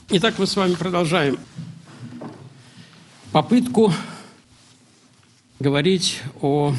Итак, мы с вами продолжаем попытку говорить о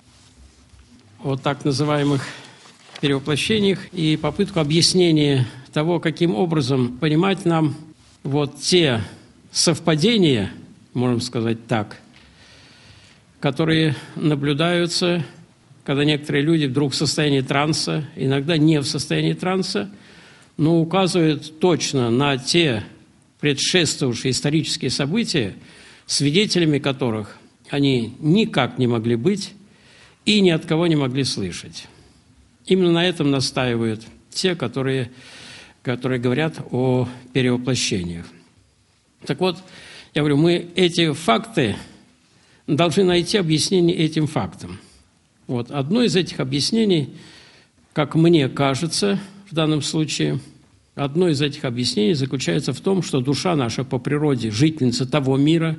так называемых перевоплощениях и попытку объяснения того, каким образом понимать нам те совпадения, можем сказать так, которые наблюдаются, когда некоторые люди вдруг в состоянии транса, иногда не в состоянии транса, но указывают точно на те предшествовавшие исторические события, свидетелями которых они никак не могли быть и ни от кого не могли слышать. Именно на этом настаивают те, которые говорят о перевоплощениях. Так вот, я говорю, мы эти факты должны найти объяснение этим фактам. Одно из этих объяснений, как мне кажется, в данном случае, одно из этих объяснений заключается в том, что душа наша по природе жительница того мира,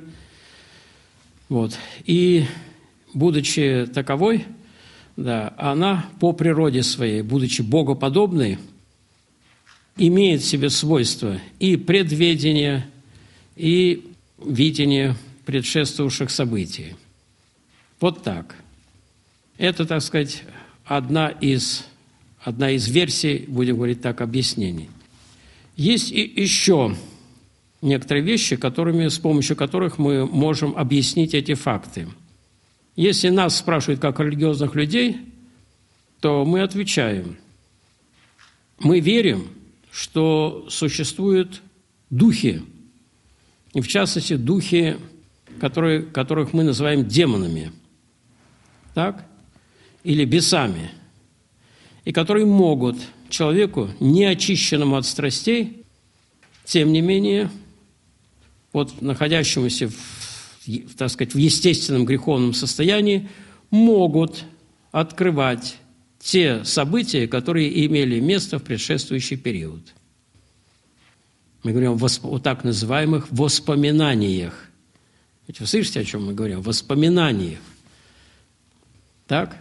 и, будучи таковой, она по природе своей, будучи богоподобной, имеет в себе свойства и предведения, и видения предшествовавших событий. Вот так. Это, так сказать, одна из версий, будем говорить так, объяснений. Есть и еще некоторые вещи, с помощью которых мы можем объяснить эти факты. Если нас спрашивают как религиозных людей, то мы отвечаем. Мы верим, что существуют духи, и в частности духи, которых мы называем демонами, так? Или бесами, и которые могут человеку, неочищенному от страстей, тем не менее, находящемуся в естественном греховном состоянии, могут открывать те события, которые имели место в предшествующий период. Мы говорим о так называемых воспоминаниях. Вы слышите, о чем мы говорим? О воспоминаниях. Так?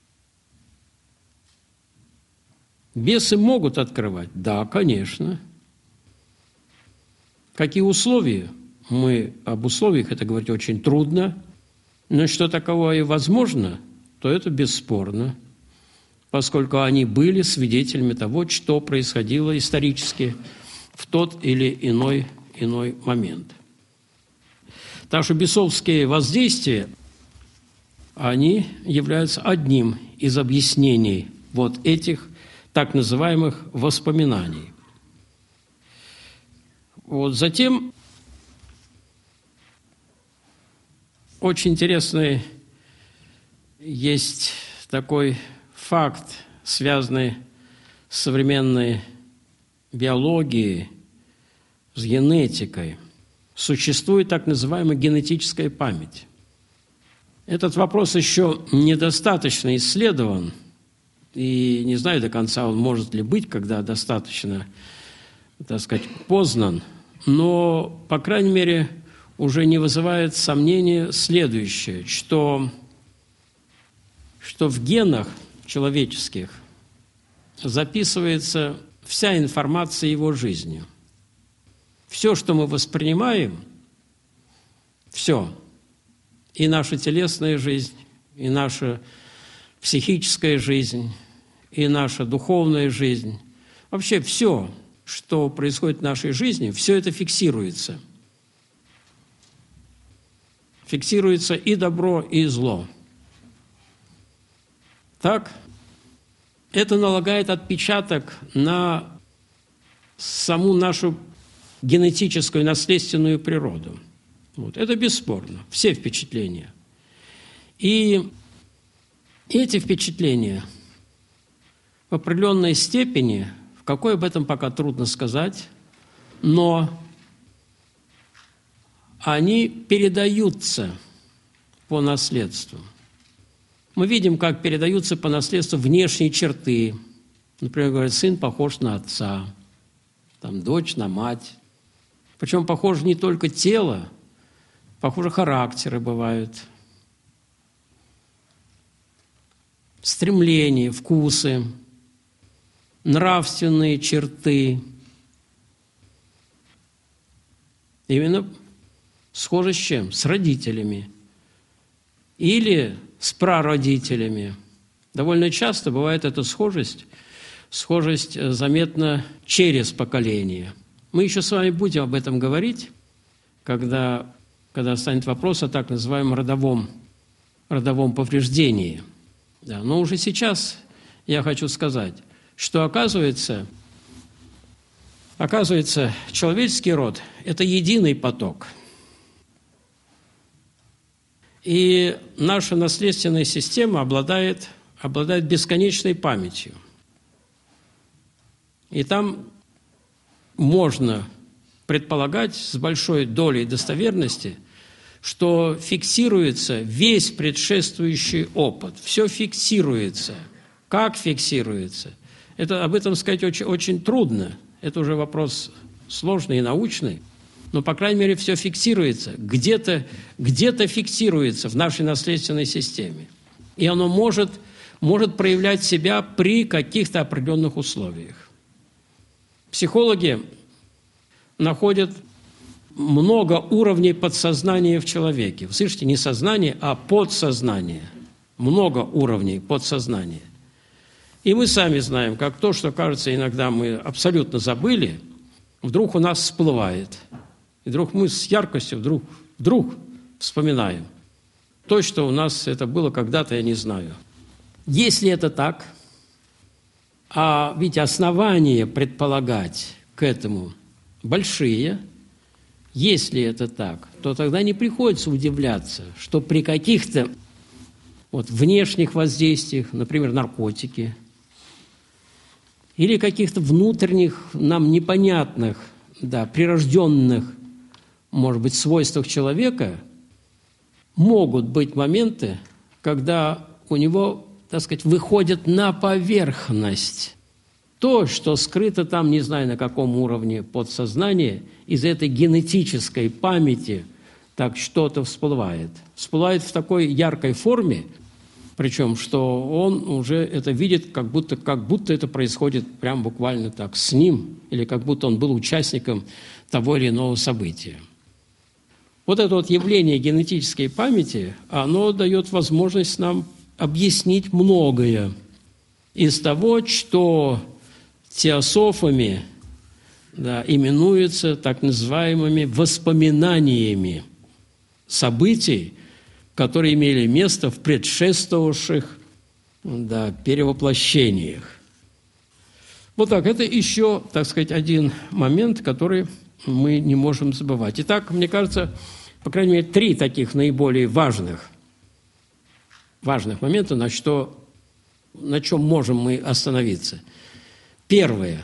Бесы могут открывать? Да, конечно. Какие условия? Об условиях это говорить очень трудно, но что таковое возможно, то это бесспорно, поскольку они были свидетелями того, что происходило исторически в тот или иной момент. Так что бесовские воздействия, они являются одним из объяснений этих так называемых воспоминаний. Затем очень интересный есть такой факт, связанный с современной биологией, с генетикой. Существует так называемая генетическая память. Этот вопрос еще недостаточно исследован, и не знаю до конца, он может ли быть, когда достаточно, познан, но, по крайней мере, уже не вызывает сомнения следующее, что в генах человеческих записывается вся информация его жизни. Все, что мы воспринимаем, все, и наша телесная жизнь, и наша психическая жизнь, и наша духовная жизнь, вообще все, что происходит в нашей жизни, все это фиксируется. Фиксируется и добро, и зло. Так, это налагает отпечаток на саму нашу генетическую, наследственную природу. Это бесспорно, все впечатления. И эти впечатления в определенной степени, в какой об этом пока трудно сказать, но они передаются по наследству. Мы видим, как передаются по наследству внешние черты. Например, говорят, сын похож на отца, дочь на мать. Причем похоже не только тело, похоже характеры бывают, стремления, вкусы, нравственные черты. Именно схожесть с чем? С родителями или с прародителями. Довольно часто бывает эта схожесть заметна через поколение. Мы еще с вами будем об этом говорить, когда станет вопрос о так называемом родовом повреждении. Да, но уже сейчас я хочу сказать, что оказывается, человеческий род – это единый поток. И наша наследственная система обладает бесконечной памятью. И там можно предполагать с большой долей достоверности, что фиксируется весь предшествующий опыт. Все фиксируется. Как фиксируется? Об этом сказать очень, очень трудно. Это уже вопрос сложный и научный. Но, по крайней мере, все фиксируется. Где-то фиксируется в нашей наследственной системе. И оно может проявлять себя при каких-то определенных условиях. Психологи находят много уровней подсознания в человеке. Вы слышите, не сознание, а подсознание. Много уровней подсознания. И мы сами знаем, как то, что, кажется, иногда мы абсолютно забыли, вдруг у нас всплывает. И вдруг мы с яркостью вдруг вспоминаем. То, что у нас это было когда-то, я не знаю. Если это так, а ведь основания предполагать к этому большие, если это так, то тогда не приходится удивляться, что при каких-то внешних воздействиях, например, наркотики, или каких-то внутренних, нам непонятных, прирожденных, может быть, свойствах человека, могут быть моменты, когда у него, так сказать, выходит на поверхность то, что скрыто там, не знаю на каком уровне подсознания, из этой генетической памяти так что-то всплывает. Всплывает в такой яркой форме, причем, что он уже это видит, как будто это происходит прям буквально так с ним, или как будто он был участником того или иного события. Вот это явление генетической памяти, оно дает возможность нам объяснить многое из того, что теософами именуется так называемыми воспоминаниями событий, которые имели место в предшествовавших перевоплощениях. Вот так, это еще, так сказать, один момент, который мы не можем забывать. Итак, мне кажется, по крайней мере, 3 таких наиболее важных момента, на чем можем мы остановиться. Первое,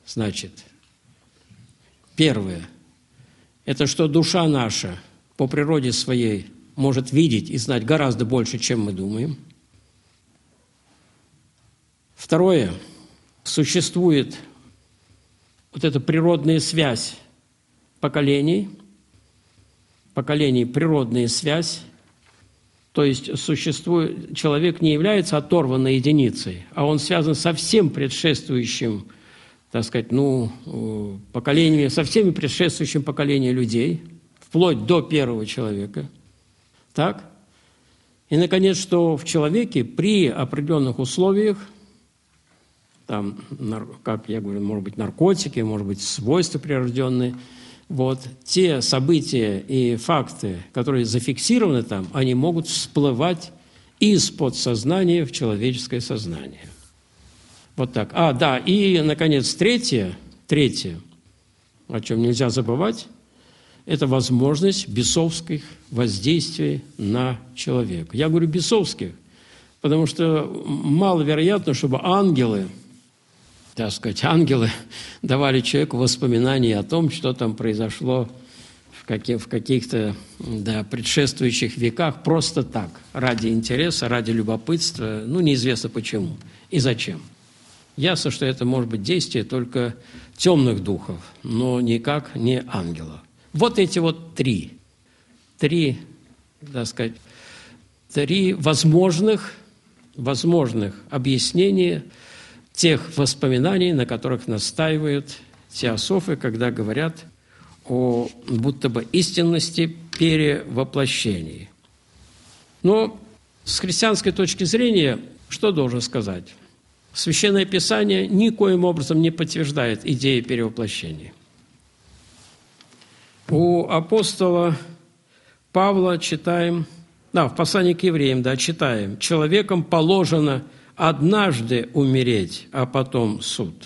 это что душа наша по природе своей может видеть и знать гораздо больше, чем мы думаем. Второе, существует эта природная связь поколений, природная связь, то есть человек не является оторванной единицей, а он связан со всем предшествующим, так сказать, поколениями, со всеми предшествующим поколением людей, вплоть до первого человека. Так? И, наконец, что в человеке при определенных условиях, как я говорю, может быть, наркотики, может быть, свойства прирожденные, те события и факты, которые зафиксированы там, они могут всплывать из подсознания в человеческое сознание. Вот так. И, наконец, третье, о чем нельзя забывать, это возможность бесовских воздействий на человека. Я говорю бесовских, потому что маловероятно, чтобы ангелы давали человеку воспоминания о том, что там произошло в каких-то предшествующих веках просто так, ради интереса, ради любопытства, неизвестно почему и зачем. Ясно, что это может быть действие только темных духов, но никак не ангелов. Вот эти три возможных объяснения тех воспоминаний, на которых настаивают теософы, когда говорят о будто бы истинности перевоплощений. Но с христианской точки зрения, что должен сказать? Священное Писание никоим образом не подтверждает идеи перевоплощения. У апостола Павла читаем, в послании к евреям, читаем: «Человеком положено однажды умереть, а потом суд».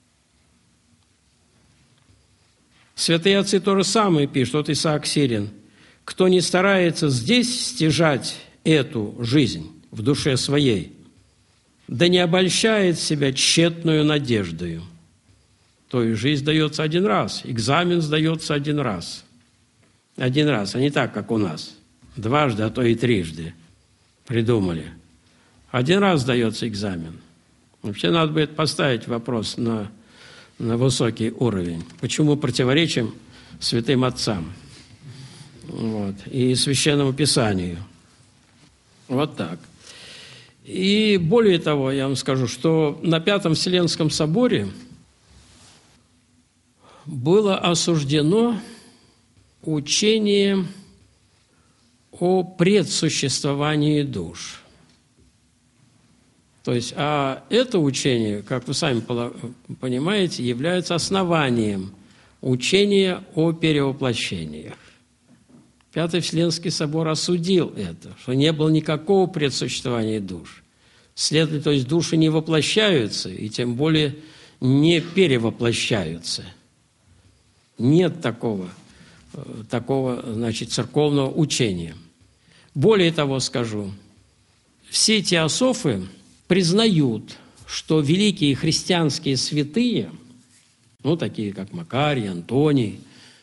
Святые отцы то же самое пишут, вот Исаак Сирин: «Кто не старается здесь стяжать эту жизнь в душе своей, да не обольщает себя тщетную надеждою». То есть жизнь дается один раз, экзамен сдается один раз. Один раз, а не так, как у нас. Дважды, а то и трижды придумали. Один раз дается экзамен. Вообще надо будет поставить вопрос на высокий уровень. Почему противоречим святым отцам и Священному Писанию? Вот так. И более того, я вам скажу, что на Пятом Вселенском соборе было осуждено учение о предсуществовании душ. То есть, это учение, как вы сами понимаете, является основанием учения о перевоплощениях. Пятый Вселенский собор осудил это, что не было никакого предсуществования душ. Следовательно, то есть души не воплощаются и тем более не перевоплощаются. Нет такого, церковного учения. Более того скажу, все теософы признают, что великие христианские святые, такие как Макарий, Антоний,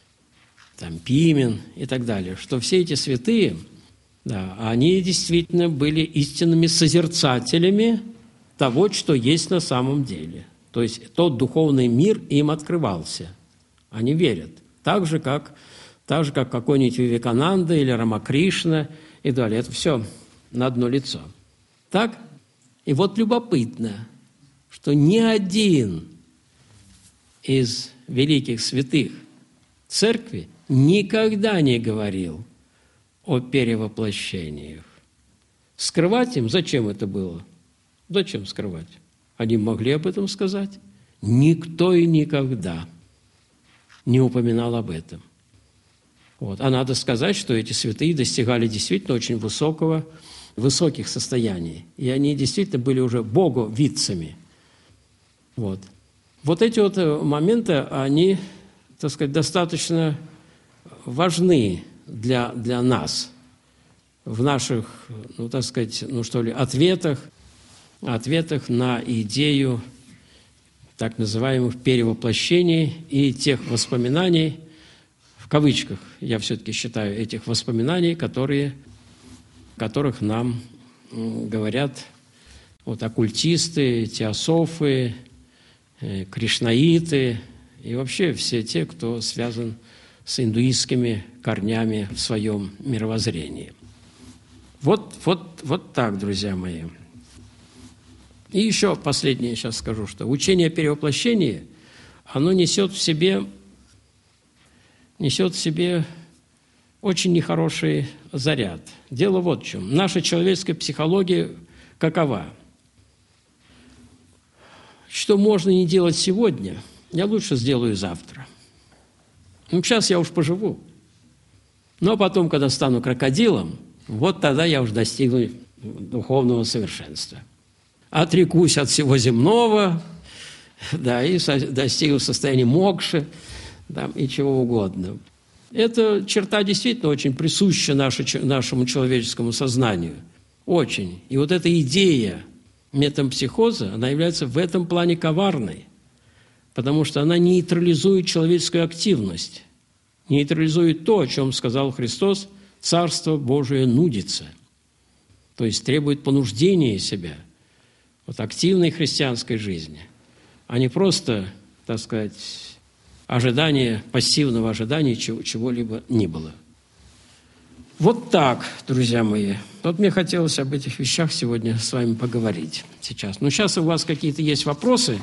Пимен и так далее, что все эти святые, они действительно были истинными созерцателями того, что есть на самом деле. То есть тот духовный мир им открывался. Они верят. Так же, как какой-нибудь Вивекананда или Рамакришна и далее. Это все на одно лицо. Так? И вот любопытно, что ни один из великих святых церкви никогда не говорил о перевоплощениях. Скрывать им? Зачем это было? Зачем скрывать? Они могли об этом сказать. Никто и никогда не упоминал об этом. А надо сказать, что эти святые достигали действительно очень высоких состояний. И они действительно были уже боговидцами. Вот эти моменты, они, достаточно важны для нас в наших, ответах на идею так называемых перевоплощений и тех воспоминаний, в кавычках, я все-таки считаю, этих воспоминаний, которых нам говорят оккультисты, теософы, кришнаиты и вообще все те, кто связан с индуистскими корнями в своем мировоззрении. Вот так, друзья мои. И еще последнее сейчас скажу, что учение о перевоплощении, оно несет в себе очень нехороший заряд. Дело вот в чем. Наша человеческая психология какова? Что можно не делать сегодня, я лучше сделаю завтра. Сейчас я уж поживу. Но потом, когда стану крокодилом, тогда я уж достигну духовного совершенства. Отрекусь от всего земного, и достигну состояния мокши, и чего угодно. Эта черта действительно очень присуща нашему человеческому сознанию. Очень. И эта идея метампсихоза, она является в этом плане коварной, потому что она нейтрализует человеческую активность, нейтрализует то, о чем сказал Христос: «Царство Божие нудится», то есть требует понуждения себя, активной христианской жизни, а не просто, пассивного ожидания чего-либо ни было. Вот так, друзья мои. Мне хотелось об этих вещах сегодня с вами поговорить сейчас. Сейчас у вас какие-то есть вопросы,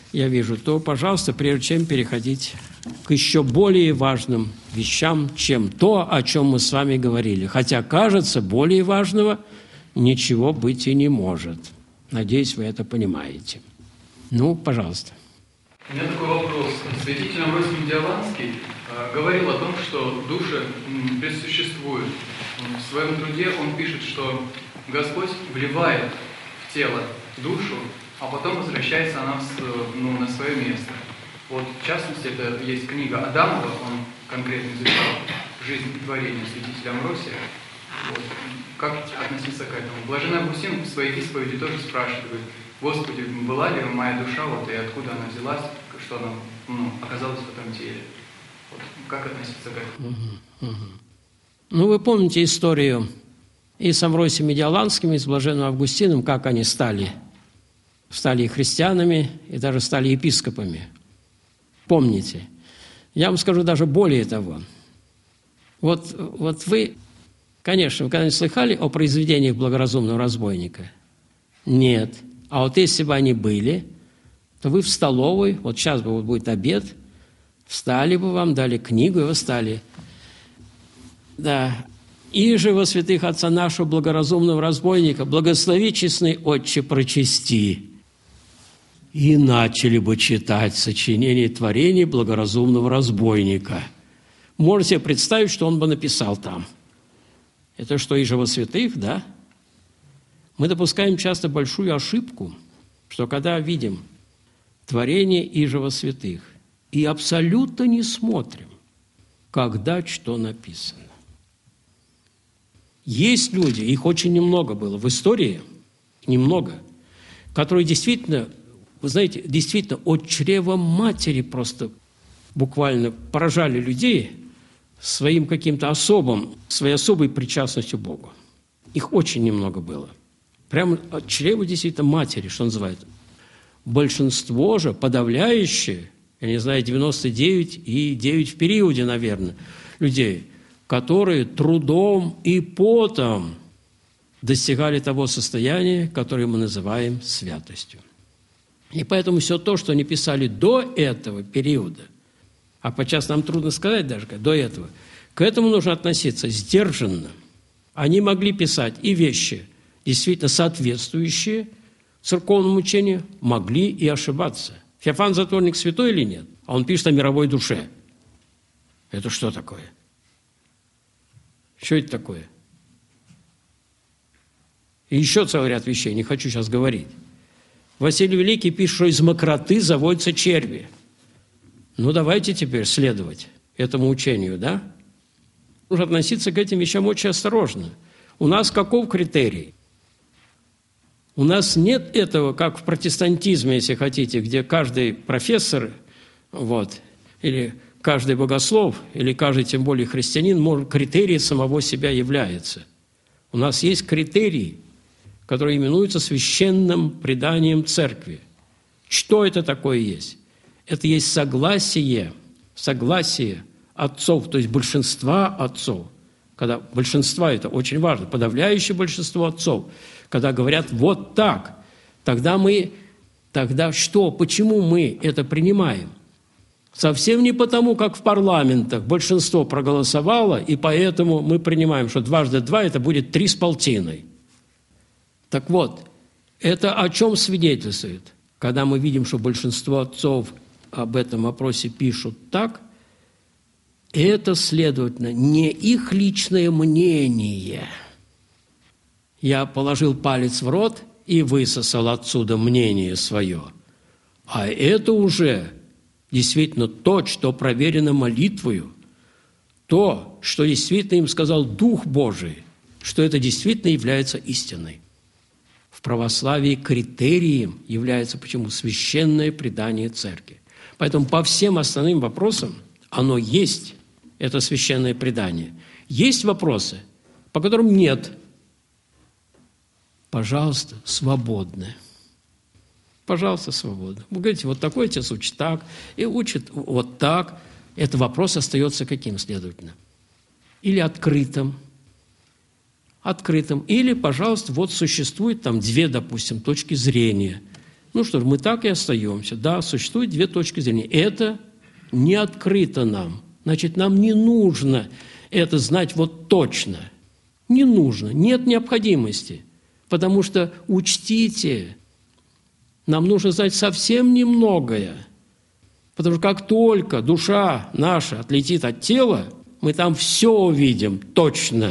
я вижу, то, пожалуйста, прежде чем переходить к еще более важным вещам, чем то, о чем мы с вами говорили. Хотя, кажется, более важного ничего быть и не может. Надеюсь, вы это понимаете. Ну, пожалуйста. У меня такой вопрос. Святитель Амвросий Медиаланский говорил о том, что души бессуществуют. В своем труде он пишет, что Господь вливает в тело душу, а потом возвращается она на свое место. Вот, в частности, это есть книга Адамова, он конкретно изучал жизнь и творение святителя Амвросия. Вот. Как относиться к этому? Блаженный Августин в своей исповеди тоже спрашивает, говорит: Господи, была ли моя душа, вот, и откуда она взялась, что она оказалась в этом теле? Вот, как относиться к этому? Ну, вы помните историю и с Амвросием Медиаланским, и с Блаженным Августином, как они стали и христианами, и даже стали епископами. Помните? Я вам скажу даже более того. Вот вы, конечно, вы когда-нибудь слыхали о произведениях благоразумного разбойника? Нет. А вот если бы они были, то вы в столовой, вот сейчас бы будет обед, встали бы вам, дали книгу, и вы встали. Да. «Иже во святых отца нашего благоразумного разбойника, благослови, честный Отче, прочисти». И начали бы читать сочинение творений благоразумного разбойника. Можете себе представить, что он бы написал там. Это что, «Иже во святых», да? Мы допускаем часто большую ошибку, что когда видим творение «Иже во святых» и абсолютно не смотрим, когда что написано. Есть люди, их очень немного было в истории, немного, которые действительно, вы знаете, действительно от чрева матери просто буквально поражали людей своим каким-то своей особой причастностью к Богу. Их очень немного было. Прямо от чрева действительно матери, что называют. Большинство же, подавляющее, я не знаю, 99,9 в периоде, наверное, людей, которые трудом и потом достигали того состояния, которое мы называем святостью. И поэтому все то, что они писали до этого периода, а подчас нам трудно сказать даже, до этого, к этому нужно относиться сдержанно. Они могли писать и вещи, действительно соответствующие церковному учению, могли и ошибаться. Феофан Затворник святой или нет? А он пишет о мировой душе. Это что такое? Что это такое? И еще целый ряд вещей, не хочу сейчас говорить. Василий Великий пишет, что из мокроты заводятся черви. Ну, давайте теперь следовать этому учению, да? Нужно относиться к этим вещам очень осторожно. У нас каков критерий? У нас нет этого, как в протестантизме, если хотите, где каждый профессор, или каждый богослов, или каждый, тем более, христианин, критерий самого себя является. У нас есть критерий, который именуется священным преданием церкви. Что это такое есть? Это есть согласие отцов, то есть большинства отцов. Когда большинство, это очень важно, подавляющее большинство отцов, когда говорят вот так, тогда что? Почему мы это принимаем? Совсем не потому, как в парламентах большинство проголосовало, и поэтому мы принимаем, что 2 × 2 это будет 3 с полтиной. Так вот, это о чем свидетельствует? Когда мы видим, что большинство отцов об этом вопросе пишут так, это, следовательно, не их личное мнение. Я положил палец в рот и высосал отсюда мнение свое. А это уже действительно то, что проверено молитвою, то, что действительно им сказал Дух Божий, что это действительно является истиной. В православии критерием является почему? Священное предание церкви. Поэтому по всем остальным вопросам оно есть, это священное предание. Есть вопросы, по которым нет. Пожалуйста, свободны. Пожалуйста, свободно. Вы говорите, вот такой отец учит так, и учит вот так. Этот вопрос остается каким, следовательно? Или открытым. Или, пожалуйста, вот существует там 2, допустим, точки зрения. Ну что ж, мы так и остаемся. Да, существует две точки зрения. Это не открыто нам. Значит, нам не нужно это знать вот точно. Не нужно, нет необходимости. Потому что, учтите, нам нужно знать совсем немногое. Потому что как только душа наша отлетит от тела, мы там все увидим точно.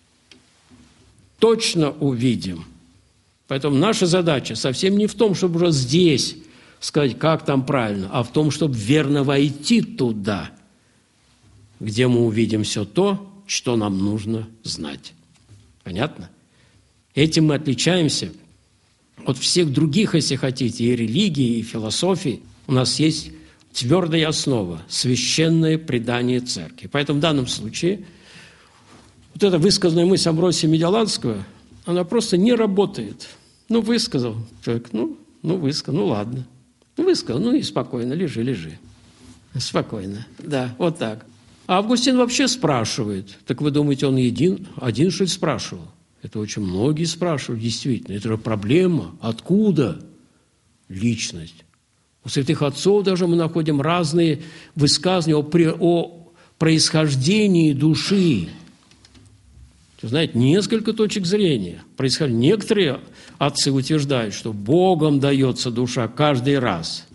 Точно увидим. Поэтому наша задача совсем не в том, чтобы уже здесь сказать, как там правильно, а в том, чтобы верно войти туда, где мы увидим все то, что нам нужно знать. Понятно? Этим мы отличаемся от всех других, если хотите, и религии, и философии. У нас есть твердая основа – священное предание церкви. Поэтому в данном случае вот эта высказанная мысль Амвросия Медиаланского, она просто не работает. Ну, высказал человек, высказал, ладно. Высказал, и спокойно, лежи. Спокойно, да, вот так. А Августин вообще спрашивает. Так вы думаете, он один что ли, спрашивал? Это очень многие спрашивают, действительно. Это же проблема. Откуда личность? У святых отцов даже мы находим разные высказывания о происхождении души. Знаете, несколько точек зрения. Некоторые отцы утверждают, что Богом дается душа каждый раз.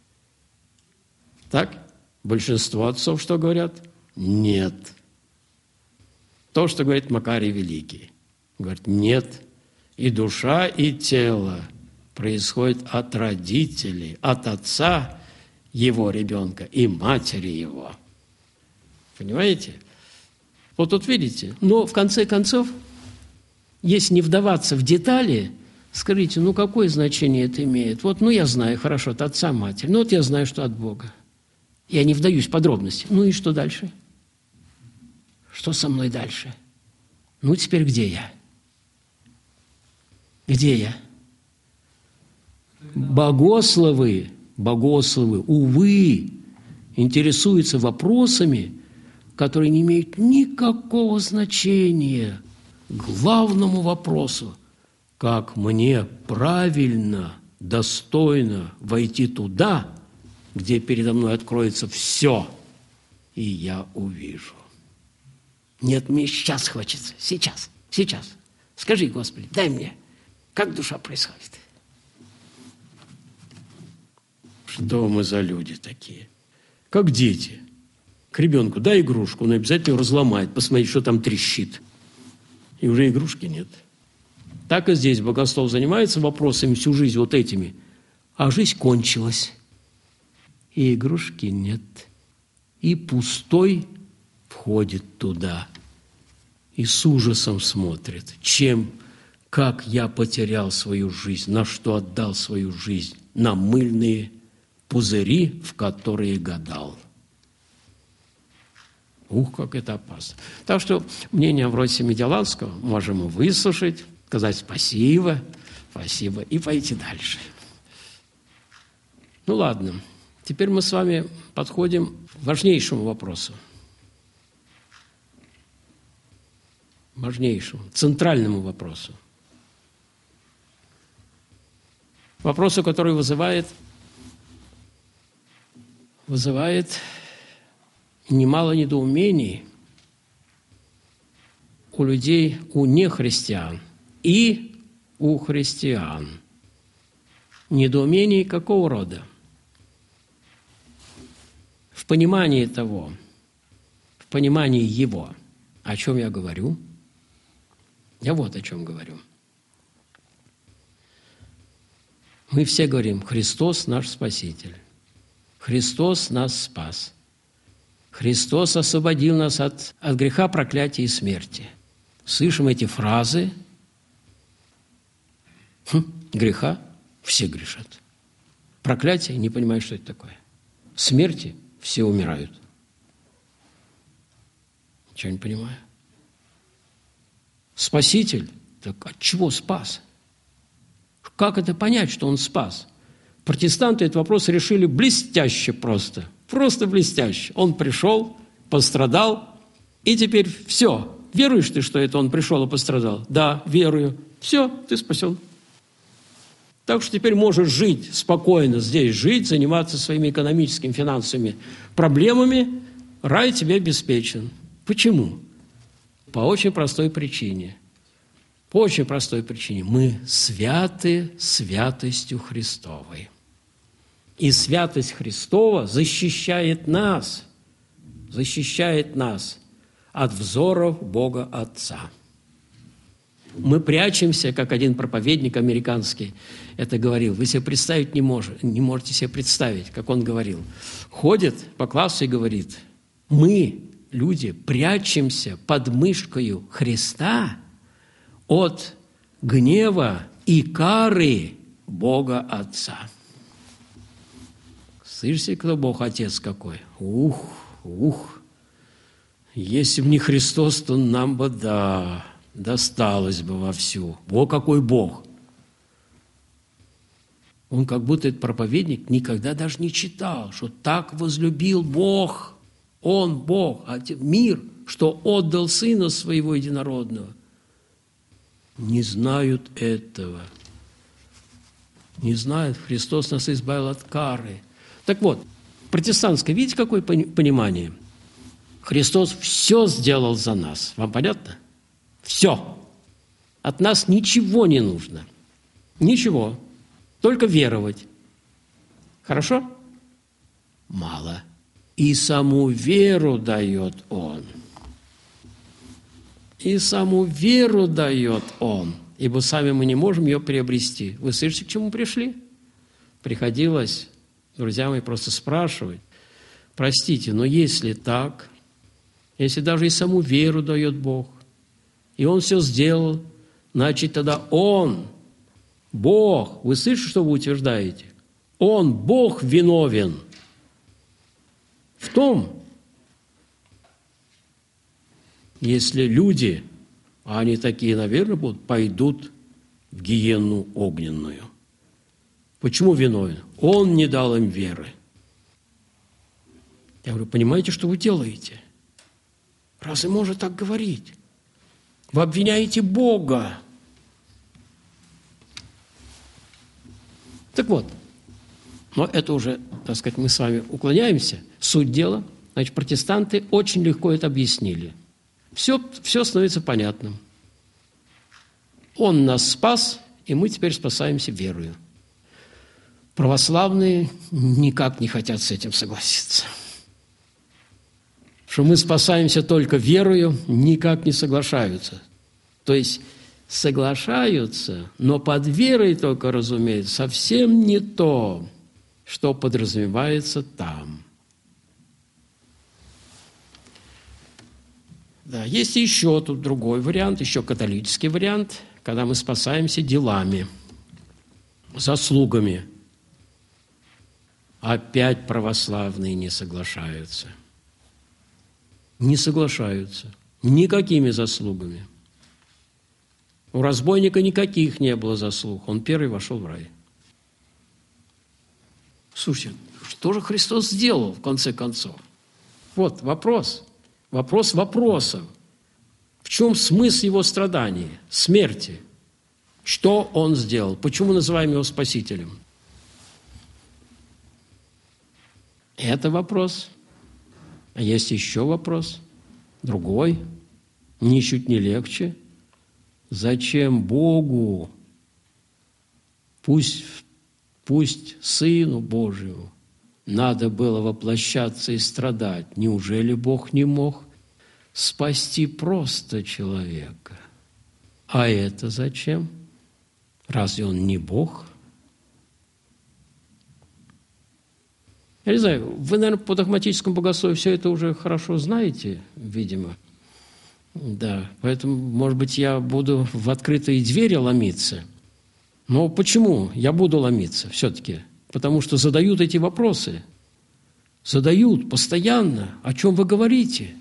Так? Большинство отцов что говорят? Нет. То, что говорит Макарий Великий. Говорит, нет. И душа, и тело происходит от родителей, от отца его ребенка и матери его. Понимаете? Вот тут видите. Но в конце концов, если не вдаваться в детали, скажите, какое значение это имеет? Я знаю, хорошо, от отца, матери. Я знаю, что от Бога. Я не вдаюсь в подробности. И что дальше? Что со мной дальше? Теперь где я? Где я? Богословы, увы, интересуются вопросами, которые не имеют никакого значения главному вопросу, как мне правильно, достойно войти туда, где передо мной откроется все, и я увижу. Нет, мне сейчас хочется, сейчас. Скажи, Господи, дай мне, как душа происходит. Что мы за люди такие? Как дети. К ребенку дай игрушку, он обязательно ее разломает, посмотреть, что там трещит. И уже игрушки нет. Так и здесь богослов занимается вопросами всю жизнь вот этими, а жизнь кончилась. И игрушки нет. И пустой входит туда и с ужасом смотрит, как я потерял свою жизнь, на что отдал свою жизнь, на мыльные пузыри, в которые гадал. Как это опасно. Так что мнение Амвросия Медиаланского можем выслушать, сказать спасибо, и пойти дальше. Ладно. Теперь мы с вами подходим к важнейшему вопросу. Центральному вопросу. Вопросу, который вызывает немало недоумений у людей, у нехристиан и у христиан. Недоумений какого рода? В понимании его. О чем я говорю? Я вот о чем говорю. Мы все говорим, Христос наш Спаситель. Христос нас спас. Христос освободил нас от греха, проклятия и смерти. Слышим эти фразы. Греха все грешат. Проклятие, не понимаю, что это такое. Смерти все умирают. Ничего не понимаю. Спаситель, так от чего спас? Как это понять, что он спас? Протестанты этот вопрос решили блестяще просто. Просто блестяще. Он пришел, пострадал, и теперь все. Веруешь ты, что это он пришел и пострадал? Да, верую. Все, ты спасен. Так что теперь можешь жить спокойно здесь, заниматься своими экономическими, финансовыми проблемами, рай тебе обеспечен. Почему? По очень простой причине. По очень простой причине. Мы святы святостью Христовой. И святость Христова защищает нас от взоров Бога Отца. Мы прячемся, как один проповедник американский это говорил. Вы себе представить не можете себе представить, как он говорил. Ходит по классу и говорит: мы, люди, прячемся под мышкою Христа от гнева и кары Бога Отца. Слышите, кто Бог Отец какой? Если бы не Христос, то нам бы, досталось бы вовсю. Во какой Бог! Он как будто этот проповедник никогда даже не читал, что так возлюбил Бог, Он Бог, мир, что отдал Сына Своего Единородного. Не знают этого. Не знают. Христос нас избавил от кары. Так вот, протестантское, видите, какое понимание? Христос все сделал за нас. Вам понятно? Все. От нас ничего не нужно. Ничего. Только веровать. Хорошо? Мало. И саму веру дает Он. И саму веру дает Он. Ибо сами мы не можем ее приобрести. Вы слышите, к чему пришли? Приходилось, друзья мои, просто спрашивать. Простите, но если так, если даже и саму веру дает Бог, и Он все сделал, значит, тогда Он, Бог, вы слышите, что вы утверждаете? Он, Бог, виновен в том, если люди, а они такие, наверное, будут, пойдут в гиенну огненную. Почему виновен? Он не дал им веры. Я говорю, понимаете, что вы делаете? Разве можно так говорить? Вы обвиняете Бога. Так вот, но это уже, так сказать, мы с вами уклоняемся. Суть дела, значит, протестанты очень легко это объяснили. Все становится понятным. Он нас спас, и мы теперь спасаемся верою. Православные никак не хотят с этим согласиться. Что мы спасаемся только верою, никак не соглашаются. То есть соглашаются, но под верой только, разумеется, совсем не то, что подразумевается там. Да, есть еще тут другой вариант, еще католический вариант, когда мы спасаемся делами, заслугами. Опять православные не соглашаются. Не соглашаются. Никакими заслугами. У разбойника никаких не было заслуг. Он первый вошел в рай. Слушайте, что же Христос сделал в конце концов? Вот вопрос. Вопрос вопросов. В чем смысл его страданий, смерти? Что он сделал? Почему называем его Спасителем? Это вопрос. А есть еще вопрос, другой, ничуть не легче. Зачем Богу, пусть Сыну Божьему, надо было воплощаться и страдать? Неужели Бог не мог спасти просто человека? А это зачем? Разве Он не Бог? Я не знаю, вы, наверное, по догматическому богословию все это уже хорошо знаете, видимо. Да, поэтому, может быть, я буду в открытые двери ломиться. Но почему я буду ломиться все-таки? Потому что задают эти вопросы. Задают постоянно. О чем вы говорите?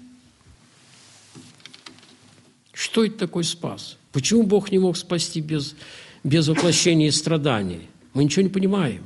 Что это такой спас? Почему Бог не мог спасти без воплощения и страданий? Мы ничего не понимаем.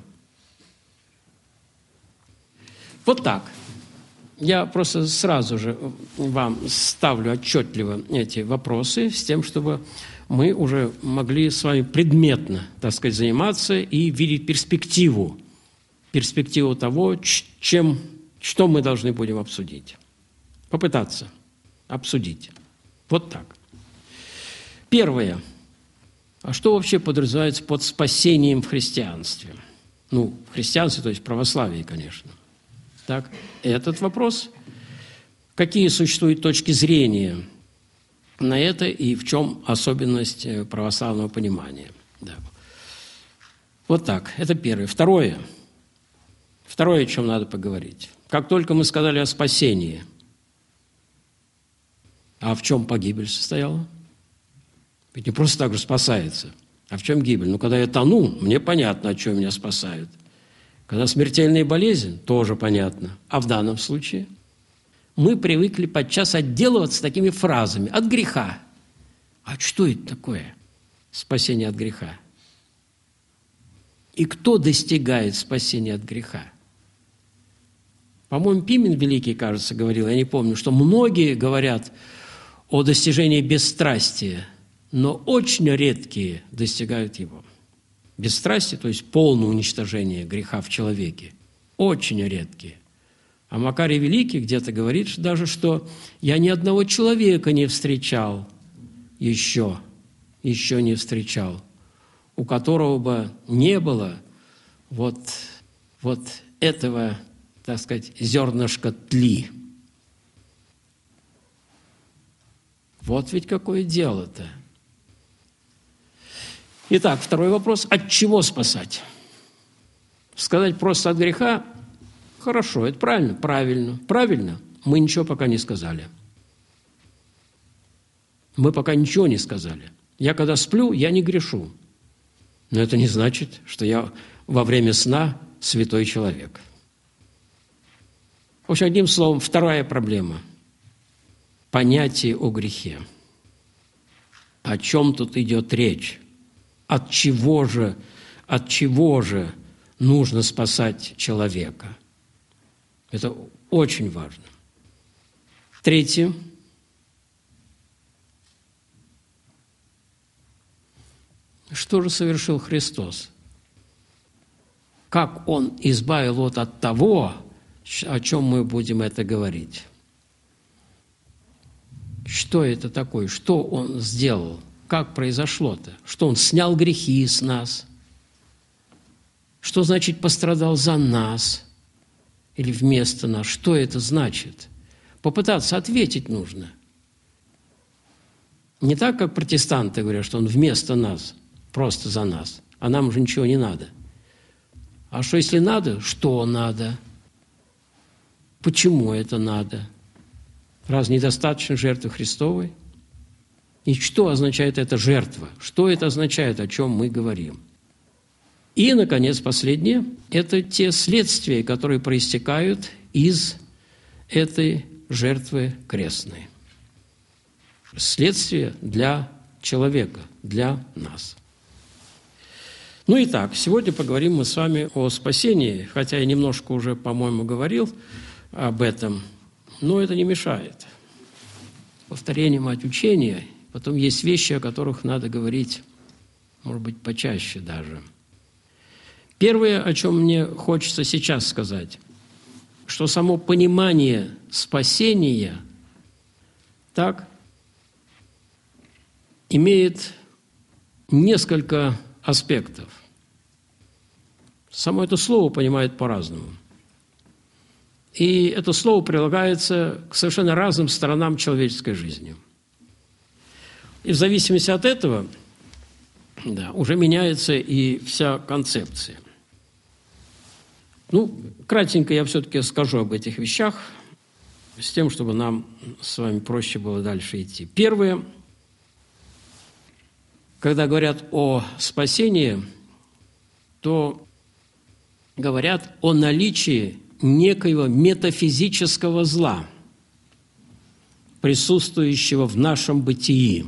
Вот так. Я просто сразу же вам ставлю отчетливо эти вопросы с тем, чтобы мы уже могли с вами предметно, так сказать, заниматься и видеть перспективу того, что мы должны будем обсудить. Попытаться обсудить. Вот так. Первое. А что вообще подразумевается под спасением в христианстве? В христианстве, то есть в православии, конечно. Так, этот вопрос. Какие существуют точки зрения на это и в чем особенность православного понимания? Да. Вот так. Это первое. Второе, о чем надо поговорить. Как только мы сказали о спасении, а в чем погибель состояла? Ведь не просто так же спасается. А в чем гибель? Когда я тону, мне понятно, о чем меня спасают. Когда смертельная болезнь, тоже понятно. А в данном случае мы привыкли подчас отделываться такими фразами. От греха. А что это такое? Спасение от греха. И кто достигает спасения от греха? По-моему, Пимен Великий, кажется, говорил, я не помню, что многие говорят о достижении бесстрастия, но очень редкие достигают его. Бесстрастие, то есть полное уничтожение греха в человеке, очень редкие. А Макарий Великий где-то говорит даже, что я ни одного человека не встречал еще не встречал, у которого бы не было вот этого, так сказать, зернышка тли. Вот ведь какое дело-то. Итак, второй вопрос. От чего спасать? Сказать просто от греха – хорошо, это правильно. Правильно. Мы ничего пока не сказали. Мы пока ничего не сказали. Я когда сплю, я не грешу. Но это не значит, что я во время сна святой человек. В общем, одним словом, вторая проблема – понятие о грехе. О чем тут идет речь? От чего же нужно спасать человека? Это очень важно. Третье. Что же совершил Христос? Как Он избавил от того, о чем мы будем это говорить? Что это такое? Что Он сделал? Как произошло-то? Что Он снял грехи с нас? Что значит пострадал за нас? Или вместо нас? Что это значит? Попытаться ответить нужно. Не так, как протестанты говорят, что Он вместо нас, просто за нас, а нам уже ничего не надо. А что если надо? Что надо? Почему это надо? Разве недостаточно жертвы Христовой? И что означает эта жертва? Что это означает, о чем мы говорим? И, наконец, последнее – это те следствия, которые проистекают из этой жертвы крестной. Следствия для человека, для нас. Итак, сегодня поговорим мы с вами о спасении, хотя я немножко уже, по-моему, говорил об этом, но это не мешает. Повторение – мать учения. Потом есть вещи, о которых надо говорить, может быть, почаще даже. Первое, о чем мне хочется сейчас сказать, что само понимание спасения так имеет несколько аспектов. Само это слово понимают по-разному. И это слово прилагается к совершенно разным сторонам человеческой жизни. И в зависимости от этого уже меняется и вся концепция. Кратенько я все-таки скажу об этих вещах, с тем, чтобы нам с вами проще было дальше идти. Первое, когда говорят о спасении, то говорят о наличии некоего метафизического зла, присутствующего в нашем бытии.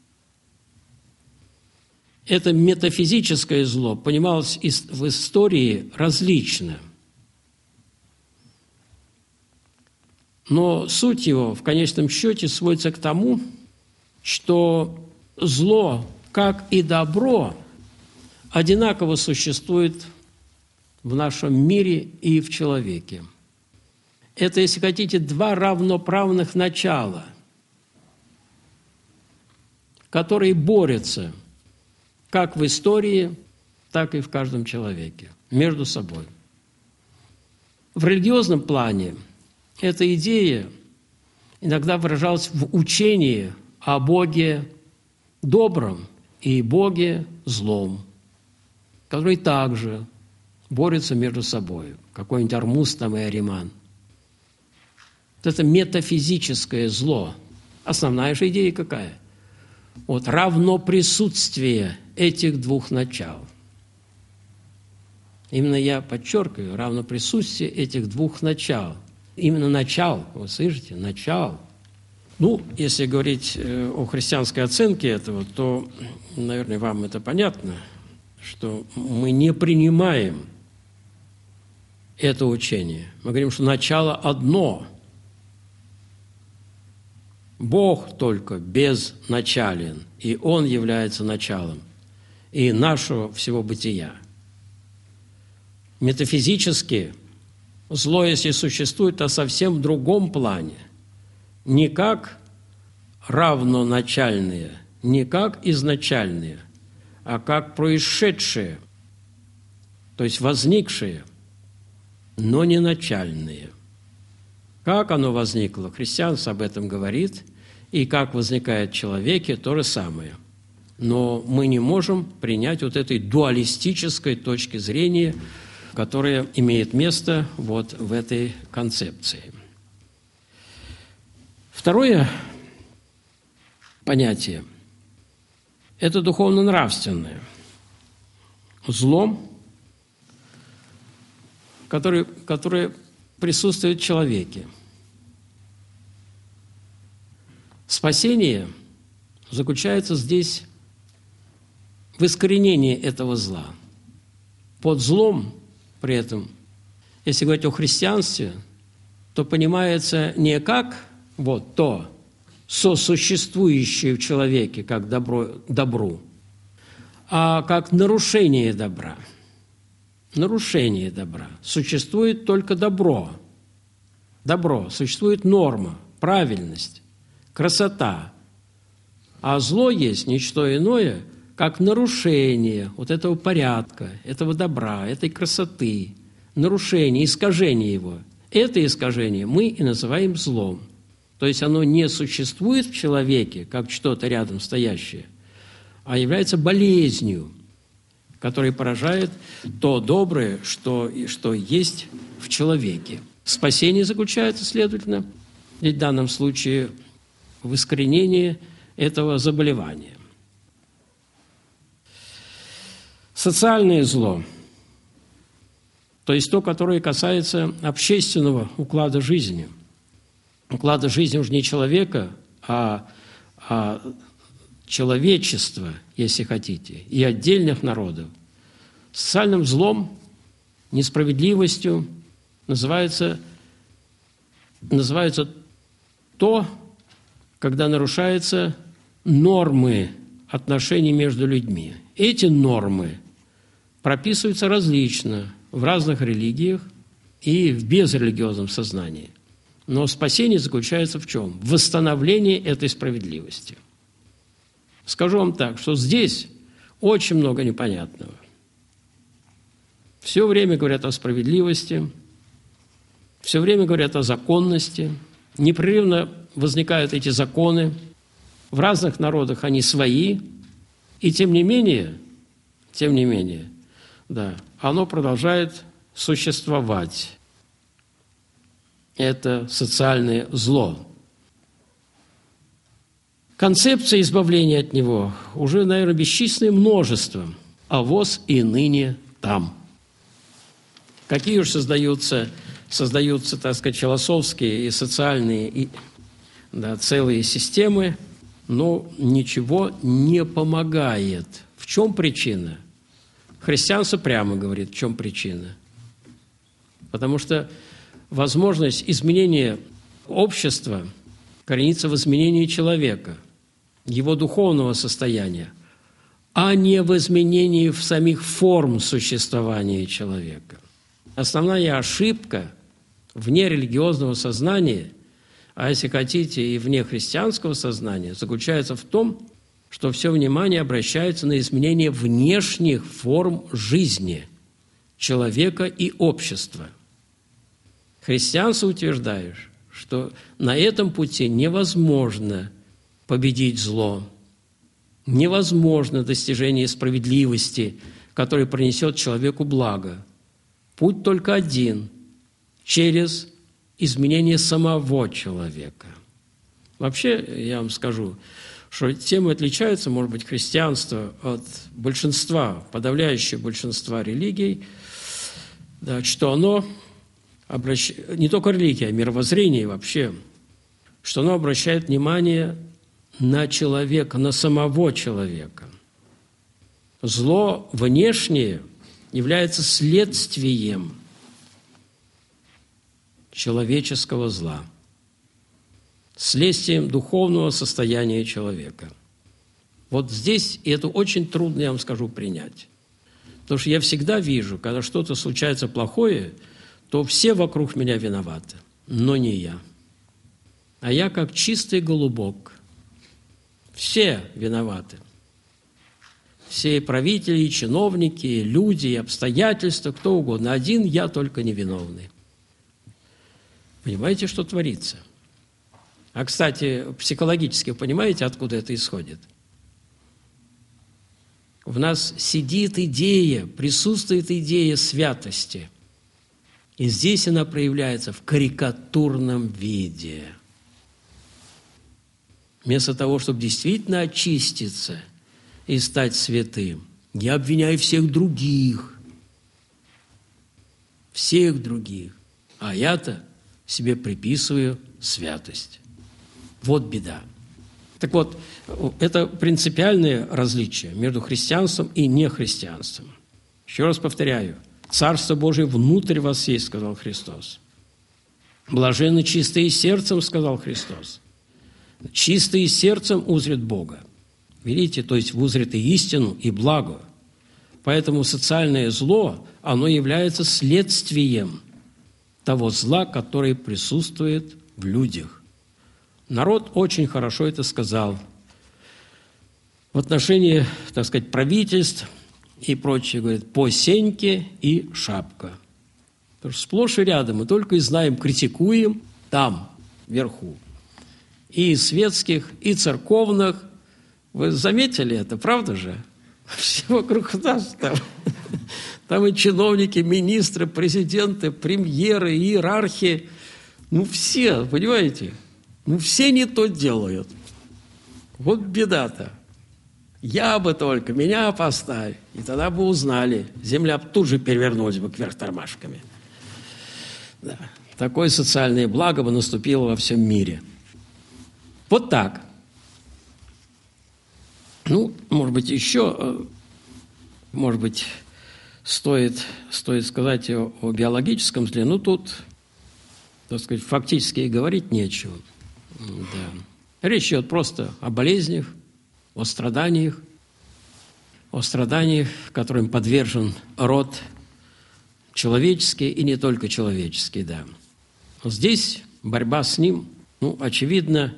Это метафизическое зло понималось в истории различно. Но суть его в конечном счете сводится к тому, что зло, как и добро, одинаково существует в нашем мире и в человеке. Это, если хотите, два равноправных начала, которые борются как в истории, так и в каждом человеке между собой. В религиозном плане эта идея иногда выражалась в учении о Боге добром и Боге злом, которые также борются между собой. Какой-нибудь Ормуз там и Ариман. Это метафизическое зло. Основная же идея какая? Вот равно присутствие этих двух начал. Именно я подчеркиваю, равно присутствие этих двух начал. Именно начал, вы слышите, начал. Ну, если говорить о христианской оценке этого, то, наверное, вам это понятно, что мы не принимаем это учение. Мы говорим, что начало одно. Бог только безначален, и Он является началом и нашего всего бытия. Метафизически зло, если существует, то совсем в другом плане. Не как равноначальные, не как изначальные, а как происшедшие, то есть возникшие, но не начальные. Как оно возникло? Христианство об этом говорит, и как возникает в человеке, то же самое. Но мы не можем принять вот этой дуалистической точки зрения, которая имеет место вот в этой концепции. Второе понятие – это духовно-нравственное. Зло, которое присутствует в человеке. Спасение заключается здесь в искоренении этого зла. Под злом при этом, если говорить о христианстве, то понимается не как вот то сосуществующее в человеке, как добру, а как нарушение добра. Нарушение добра. Существует только добро. Добро. Существует норма, правильность, красота. А зло есть не что иное, как нарушение вот этого порядка, этого добра, этой красоты, нарушение, искажение его. Это искажение мы и называем злом. То есть оно не существует в человеке, как что-то рядом стоящее, а является болезнью, которая поражает то доброе, что есть в человеке. Спасение заключается, следовательно, в данном случае в искоренении этого заболевания. Социальное зло, то есть то, которое касается общественного уклада жизни. Уклада жизни уже не человека, а человечества, если хотите, и отдельных народов. Социальным злом, несправедливостью называется то, когда нарушаются нормы отношений между людьми. Эти нормы прописываются различно в разных религиях и в безрелигиозном сознании. Но спасение заключается в чем? В восстановлении этой справедливости. Скажу вам так, что здесь очень много непонятного. Все время говорят о справедливости, все время говорят о законности, непрерывно возникают эти законы, в разных народах они свои, и тем не менее, да, оно продолжает существовать. Это социальное зло. Концепция избавления от него уже, наверное, бесчисленное множество, а воз и ныне там. Какие уж создаются, так сказать, философские и социальные целые системы, но ничего не помогает. В чем причина? Христианство прямо говорит, в чем причина. Потому что возможность изменения общества коренится в изменении человека. его духовного состояния, а не в изменении в самих форм существования человека. Основная ошибка вне религиозного сознания, а если хотите и вне христианского сознания, заключается в том, что все внимание обращается на изменение внешних форм жизни человека и общества. Христианство утверждает, что на этом пути невозможно победить зло, невозможно достижение справедливости, которое принесет человеку благо. Путь только один – через изменение самого человека. Вообще, я вам скажу, что тем и отличается, может быть, христианство от большинства, подавляющего большинства религий, да, что оно не только религия, а мировоззрение вообще, что оно обращает внимание на человека, на самого человека. Зло внешнее является следствием человеческого зла, следствием духовного состояния человека. Вот здесь, и это очень трудно, я вам скажу, принять. Потому что я всегда вижу, когда что-то случается плохое, то все вокруг меня виноваты, но не я. А я как чистый голубок. Все виноваты. Все правители, и чиновники, и люди, и обстоятельства, кто угодно. Один я только невиновный. Понимаете, что творится? А, кстати, психологически вы понимаете, откуда это исходит? В нас сидит идея, присутствует идея святости. И здесь она проявляется в карикатурном виде. Вместо того, чтобы действительно очиститься и стать святым, я обвиняю всех других, а я-то себе приписываю святость. Вот беда. Так вот, это принципиальное различие между христианством и нехристианством. Еще раз повторяю, Царство Божие внутрь вас есть, сказал Христос. Блаженны чистые сердцем, сказал Христос. Чистые сердцем узрят Бога. Видите, то есть узрят и истину, и благо. Поэтому социальное зло, оно является следствием того зла, которое присутствует в людях. Народ очень хорошо это сказал. В отношении, так сказать, правительств и прочее, говорит, по сеньке и шапка. Потому что сплошь и рядом мы только и знаем, критикуем там, вверху. И светских, и церковных. Вы заметили это, правда же? Все вокруг нас там. Там и чиновники, министры, президенты, премьеры, иерархи. Ну, все, понимаете? Ну, все не то делают. Вот беда-то. Я бы только, меня поставь, и тогда бы узнали. Земля тут же перевернулась бы кверх тормашками. Да. Такое социальное благо бы наступило во всем мире. Вот так. Ну, может быть, еще, может быть, стоит сказать о биологическом зле. Ну, тут, так сказать, фактически и говорить нечего. Да. Речь идет просто о болезнях, о страданиях, которым подвержен род человеческий и не только человеческий, да. Здесь борьба с ним, ну, очевидно,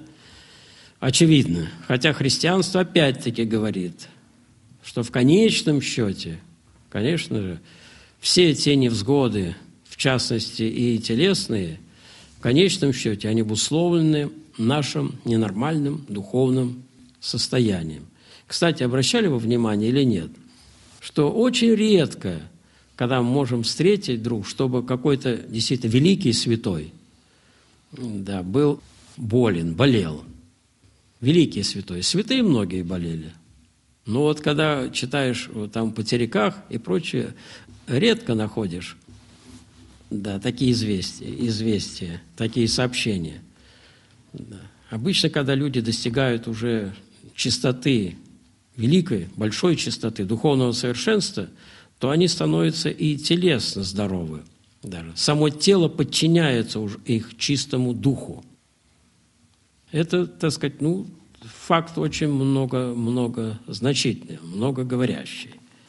хотя христианство опять-таки говорит, что в конечном счете, конечно же, все те невзгоды, в частности и телесные, в конечном счете они обусловлены нашим ненормальным духовным состоянием. Кстати, обращали вы внимание или нет, что очень редко, когда мы можем встретить вдруг, чтобы какой-то действительно великий святой, да, был болел. Великий святой. Святые многие болели. Но вот когда читаешь там в потеряках и прочее, редко находишь, да, такие известия, такие сообщения. Да. Обычно, когда люди достигают уже чистоты, великой, большой чистоты, духовного совершенства, то они становятся и телесно здоровы. Даже. Само тело подчиняется уже их чистому духу. Это, так сказать, ну, факт очень многозначительный, многоговорящий.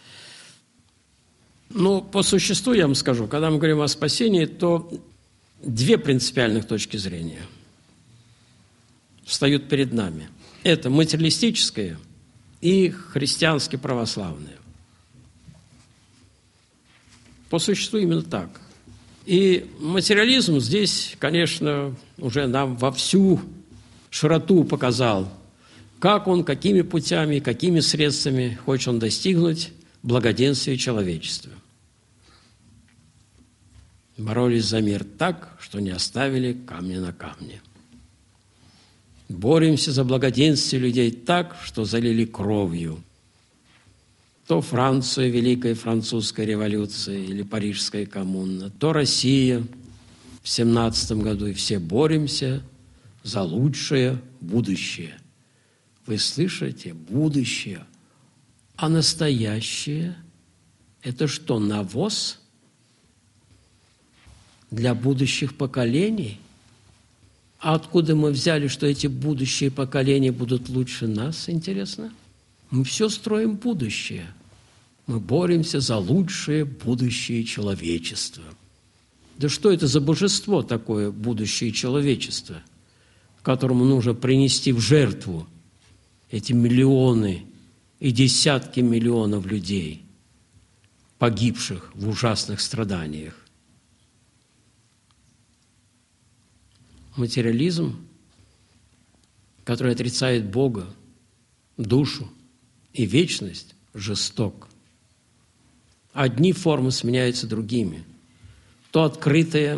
Но по существу я вам скажу, когда мы говорим о спасении, то две принципиальных точки зрения встают перед нами. Это материалистическое и христиански-православное. По существу именно так. И материализм здесь, конечно, уже нам во всю широту показал, как он, какими путями, какими средствами хочет он достигнуть благоденствия человечества. Боролись за мир так, что не оставили камня на камне. Боремся за благоденствие людей так, что залили кровью. То Франция, Великая Французская революция или Парижская коммуна, то Россия в 17 году, и все боремся за лучшее будущее. Вы слышите? Будущее. А настоящее – это что, навоз для будущих поколений? А откуда мы взяли, что эти будущие поколения будут лучше нас, интересно? Мы все строим будущее. Мы боремся за лучшее будущее человечества. Да что это за божество такое, будущее человечества, которому нужно принести в жертву эти миллионы и десятки миллионов людей, погибших в ужасных страданиях? Материализм, который отрицает Бога, душу и вечность, жесток. Одни формы сменяются другими. То открытое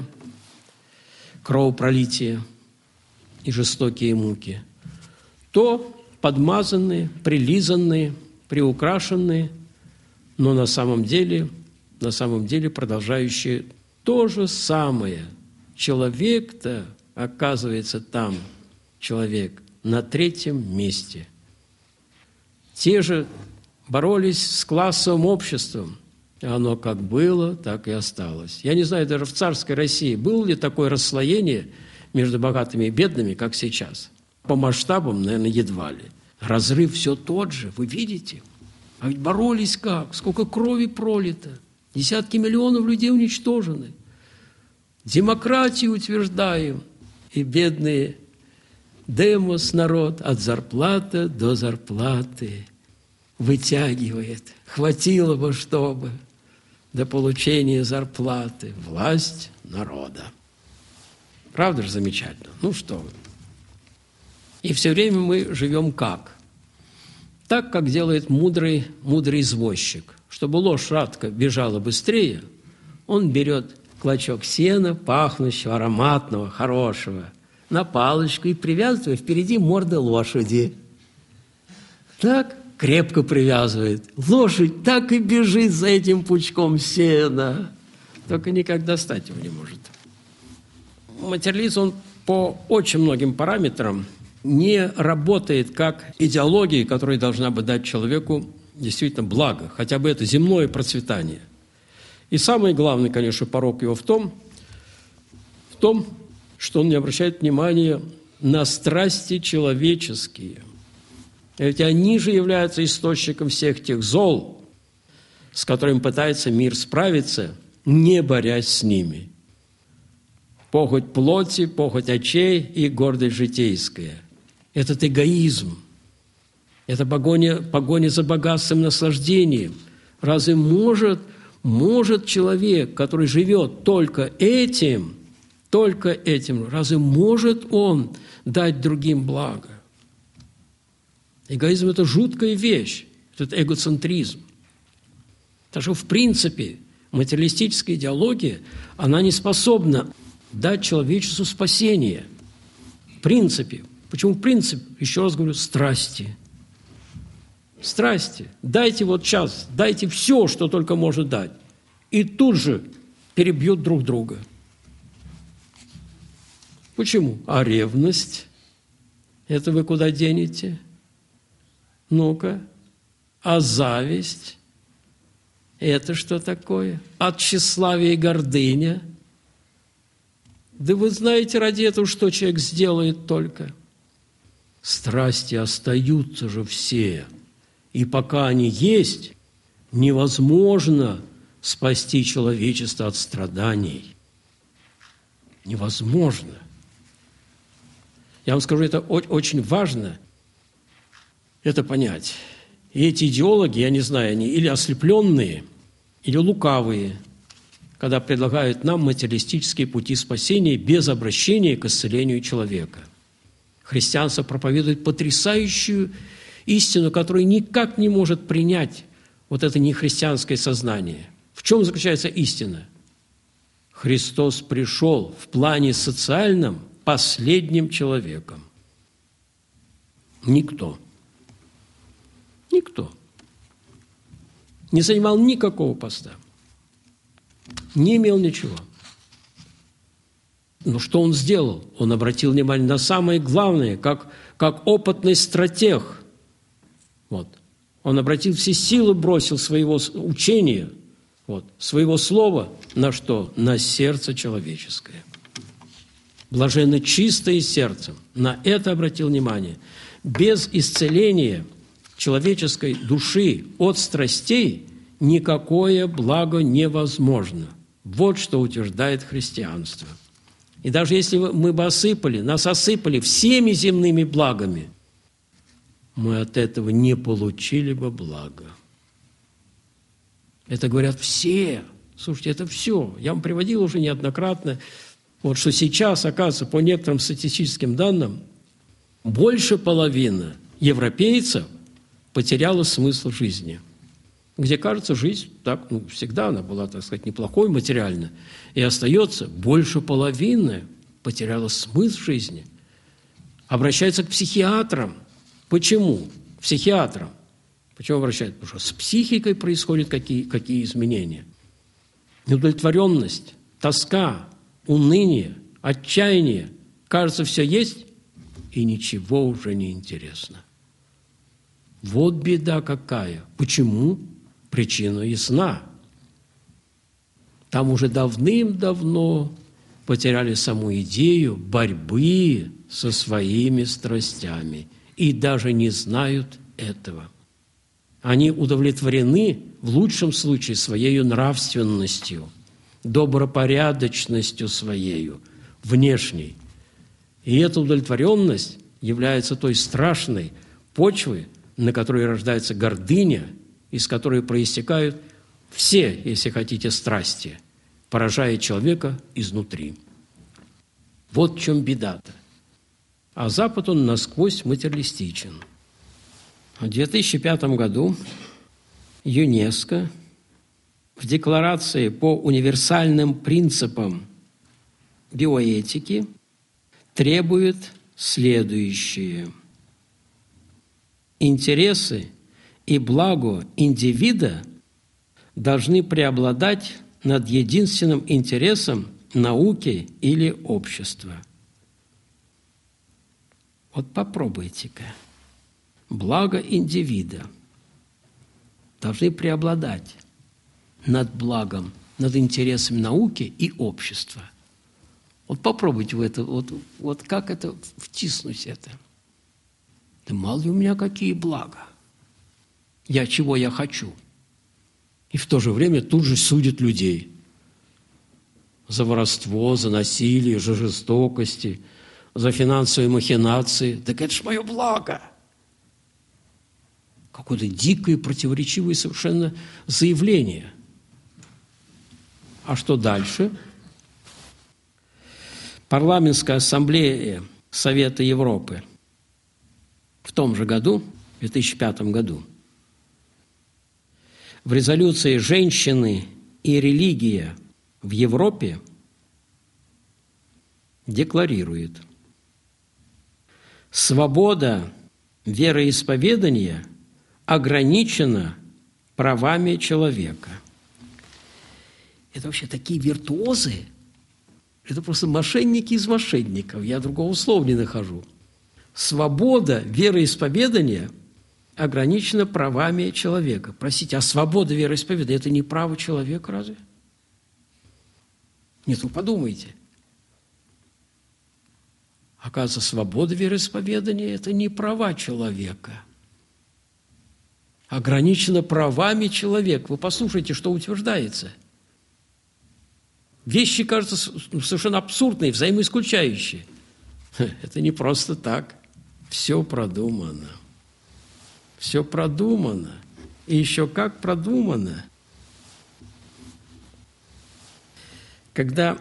кровопролитие и жестокие муки, то подмазанные, прилизанные, приукрашенные, но на самом деле продолжающие то же самое. Человек-то, оказывается, там человек на третьем месте. Те же боролись с классовым обществом. Оно как было, так и осталось. Я не знаю, даже в царской России было ли такое расслоение между богатыми и бедными, как сейчас. По масштабам, наверное, едва ли. Разрыв все тот же, вы видите? А ведь боролись как? Сколько крови пролито? Десятки миллионов людей уничтожены. Демократию утверждаем. И бедные демос народ от зарплаты до зарплаты вытягивает. Хватило бы, чтобы до получения зарплаты. Власть народа. Правда же замечательно? Ну что вы. И все время мы живем как? Так, как делает мудрый извозчик. Чтобы лошадка бежала быстрее, он берет клочок сена, пахнущего, ароматного, хорошего, на палочку и привязывает впереди морды лошади. Так крепко привязывает. Лошадь так и бежит за этим пучком сена, только никак достать его не может. Материализм, он по очень многим параметрам не работает как идеология, которая должна бы дать человеку действительно благо, хотя бы это земное процветание. И самый главный, конечно, порок его в том, что он не обращает внимания на страсти человеческие. Ведь они же являются источником всех тех зол, с которыми пытается мир справиться, не борясь с ними. Похоть плоти, похоть очей и гордость житейская. Этот эгоизм, это погоня за богатством, наслаждением. Разве может человек, который живет только этим, разве может он дать другим благо? Эгоизм – это жуткая вещь, это эгоцентризм. Так что, в принципе, материалистическая идеология, она не способна дать человечеству спасение. В принципе. Почему в принципе? Еще раз говорю, страсти. Страсти. Дайте вот сейчас, дайте все, что только может дать. И тут же перебьют друг друга. Почему? А ревность? Это вы куда денете? Ну-ка. А зависть? Это что такое? А тщеславие и гордыня? Да вы знаете, ради этого что человек сделает только? страсти остаются же все. И пока они есть, невозможно спасти человечество от страданий. Невозможно. Я вам скажу, это очень важно это понять. И эти идеологи, я не знаю, они или ослепленные, или лукавые, когда предлагают нам материалистические пути спасения без обращения к исцелению человека. Христианство проповедует потрясающую истину, которую никак не может принять вот это нехристианское сознание. В чем заключается истина? Христос пришел в плане социальном последним человеком. Никто не занимал никакого поста, не имел ничего. Но что он сделал? Он обратил внимание на самое главное, как опытный стратег. Вот. Он обратил все силы, бросил своего учения, своего слова на что? На сердце человеческое. Блаженно чистое сердцем. На это обратил внимание. Без исцеления человеческой души от страстей никакое благо невозможно. Вот что утверждает христианство. И даже если мы бы нас осыпали всеми земными благами, мы от этого не получили бы блага. Это говорят все. Слушайте, это все. Я вам приводил уже неоднократно, что сейчас, оказывается, по некоторым статистическим данным, больше половины европейцев потеряла смысл жизни. Где, кажется, жизнь так, всегда она была, так сказать, неплохой материально, и остается, больше половины потеряла смысл жизни. Обращается к психиатрам. Почему? Психиатрам. Почему обращаются? Потому что с психикой происходят какие изменения. Неудовлетворенность, тоска, уныние, отчаяние. Кажется, все есть, и ничего уже не интересно. Вот беда какая. Почему? Причина ясна. Там уже давным-давно потеряли саму идею борьбы со своими страстями и даже не знают этого. Они удовлетворены, в лучшем случае, своей нравственностью, добропорядочностью своей, внешней. И эта удовлетворенность является той страшной почвой, на которой рождается гордыня, из которой проистекают все, если хотите, страсти, поражая человека изнутри. Вот в чем беда-то. А Запад, он насквозь материалистичен. В 2005 году ЮНЕСКО в декларации по универсальным принципам биоэтики требует следующее. Интересы и благо индивида должны преобладать над единственным интересом науки или общества. Вот попробуйте-ка. Благо индивида должны преобладать над благом, над интересами науки и общества. Вот попробуйте в это, вот как это втиснуть это. Да мало ли у меня какие блага. Чего я хочу. И в то же время тут же судят людей за воровство, за насилие, за жестокости, за финансовые махинации. Так это ж мое благо. Какое-то дикое, противоречивое совершенно заявление. А что дальше? Парламентская ассамблея Совета Европы в том же году, в 2005 году, в резолюции «Женщины и религия в Европе» декларирует: свобода вероисповедания ограничена правами человека. Это вообще такие виртуозы, это просто мошенники из мошенников, я другого слова не нахожу. Свобода вероисповедания ограничена правами человека. Простите, а свобода вероисповедания – это не право человека разве? Нет, вы подумайте. Оказывается, свобода вероисповедания – это не права человека. Ограничено правами человека. Вы послушайте, что утверждается. Вещи кажутся совершенно абсурдные, взаимоисключающие. Это не просто так. Все продумано. Все продумано. И еще как продумано. Когда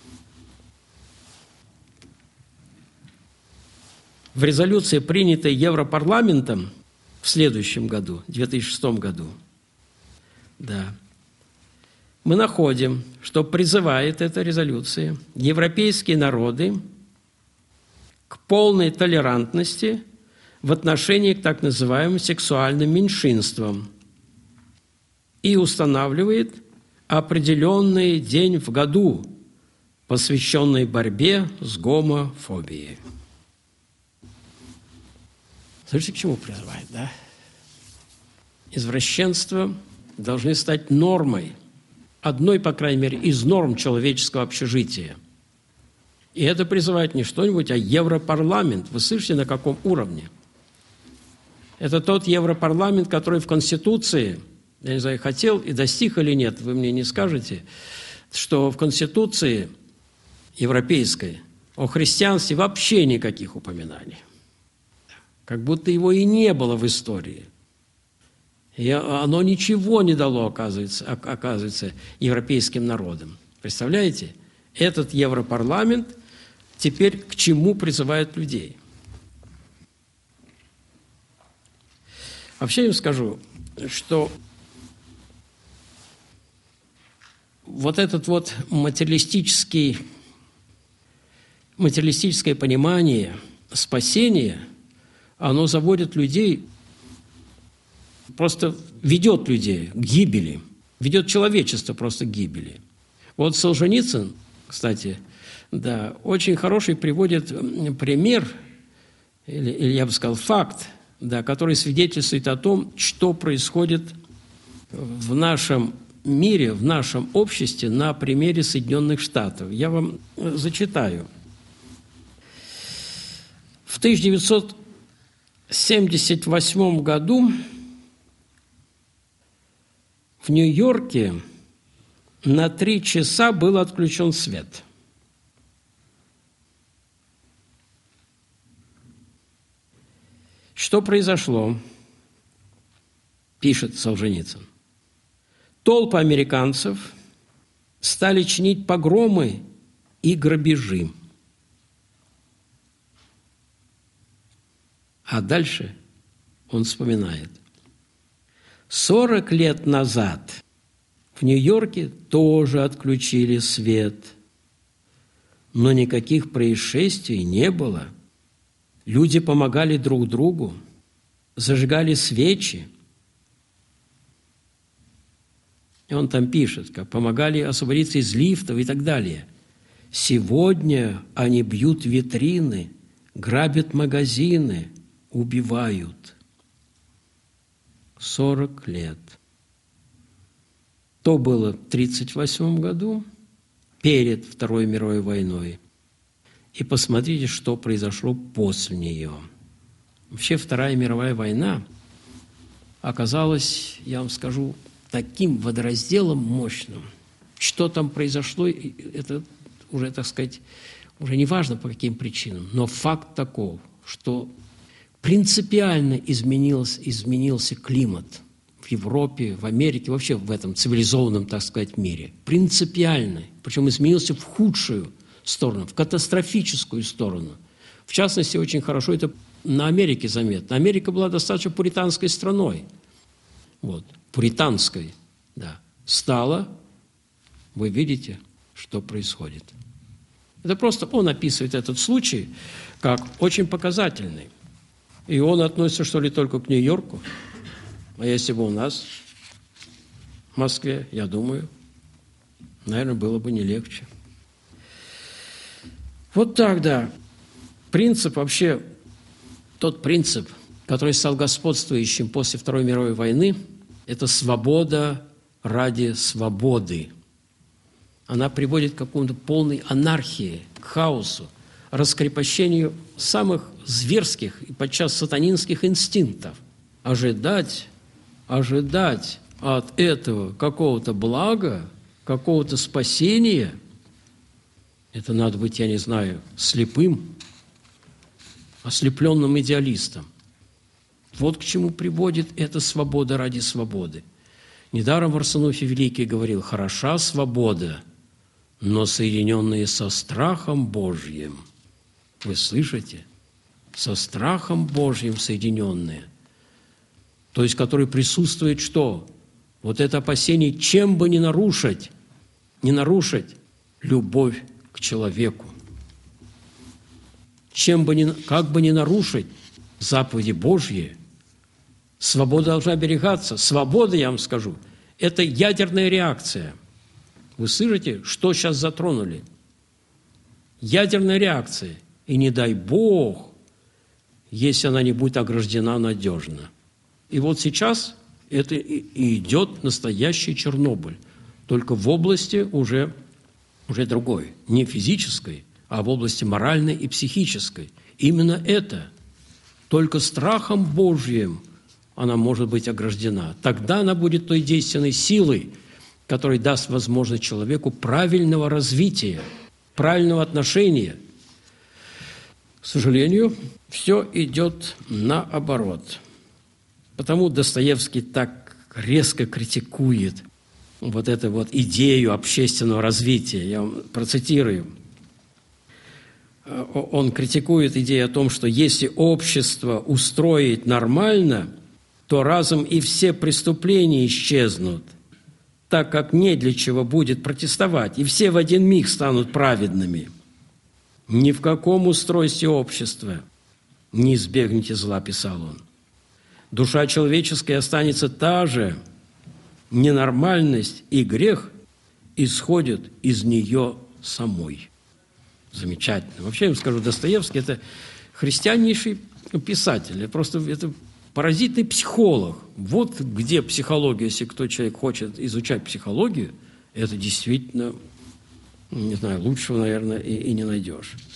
в резолюции, принятой Европарламентом в следующем году, 2006 году, да, мы находим, что призывает эта резолюция европейские народы к полной толерантности в отношении к так называемым сексуальным меньшинствам и устанавливает определенный день в году, посвященный борьбе с гомофобией. Слышите, к чему призывает, да? Извращенства должны стать нормой, одной, по крайней мере, из норм человеческого общежития. И это призывает не что-нибудь, а Европарламент. Вы слышите, на каком уровне? Это тот Европарламент, который в Конституции, я не знаю, хотел и достиг или нет, вы мне не скажете, что в Конституции европейской о христианстве вообще никаких упоминаний. Как будто его и не было в истории. И оно ничего не дало, оказывается, европейским народам. Представляете? Этот Европарламент теперь к чему призывает людей? Вообще я им скажу, что вот этот вот материалистическое понимание спасения, оно заводит людей, просто ведет людей к гибели, ведет человечество просто к гибели. Вот Солженицын, кстати, да, очень хороший приводит пример, или я бы сказал, факт, да, который свидетельствует о том, что происходит в нашем мире, в нашем обществе на примере Соединенных Штатов. Я вам зачитаю. В 1978 году в Нью-Йорке на 3 часа был отключен свет. Что произошло? Пишет Солженицын. Толпы американцев стали чинить погромы и грабежи. А дальше он вспоминает. 40 лет назад в Нью-Йорке тоже отключили свет, но никаких происшествий не было. Люди помогали друг другу, зажигали свечи. И он там пишет, как помогали освободиться из лифтов и так далее. Сегодня они бьют витрины, грабят магазины, убивают. 40 лет. То было в 1938 году, перед Второй мировой войной. И посмотрите, что произошло после нее. Вообще Вторая мировая война оказалась, я вам скажу, таким водоразделом мощным. Что там произошло, это уже, так сказать, уже не важно по каким причинам, но факт таков, что принципиально изменился климат в Европе, в Америке, вообще в этом цивилизованном, так сказать, мире. Принципиально. Причем изменился в худшую сторону, в катастрофическую сторону. В частности, очень хорошо это на Америке заметно. Америка была достаточно пуританской страной. Вот. Пуританской, да. Стала, вы видите, что происходит. Это просто он описывает этот случай как очень показательный. И он относится, что ли, только к Нью-Йорку. А если бы у нас, в Москве, я думаю, наверное, было бы не легче. Вот так, да. Принцип вообще, тот принцип, который стал господствующим после Второй мировой войны, это свобода ради свободы. Она приводит к какому-то полной анархии, к хаосу, раскрепощению самых зверских и подчас сатанинских инстинктов. Ожидать от этого какого-то блага, какого-то спасения, это надо быть, я не знаю, слепым, ослепленным идеалистом. Вот к чему приводит эта свобода ради свободы. Недаром Варсонофий Великий говорил: «Хороша свобода, но соединенная со страхом Божьим». Вы слышите? Со страхом Божьим соединенные. То есть, который присутствует что? Вот это опасение, чем бы не нарушить любовь к человеку. Как бы не нарушить заповеди Божьи, свобода должна оберегаться. Свобода, я вам скажу, это ядерная реакция. Вы слышите, что сейчас затронули? Ядерная реакция. И не дай Бог, если она не будет ограждена надежно. И вот сейчас это и идет настоящий Чернобыль. Только в области уже другой. Не физической, а в области моральной и психической. Именно это. Только страхом Божьим она может быть ограждена. Тогда она будет той действенной силой, которая даст возможность человеку правильного развития, правильного отношения. К сожалению, все идет наоборот. Потому Достоевский так резко критикует вот эту вот идею общественного развития. Я вам процитирую. Он критикует идею о том, что если общество устроить нормально, то разом и все преступления исчезнут, так как не для чего будет протестовать, и все в один миг станут праведными. Ни в каком устройстве общества не избегнете зла, писал он. Душа человеческая останется та же, ненормальность и грех исходят из нее самой. Замечательно. Вообще, я вам скажу, Достоевский – это христианнейший писатель, это поразительный психолог. Вот где психология, если кто человек хочет изучать психологию, это действительно, не знаю, лучшего, наверное, и не найдешь.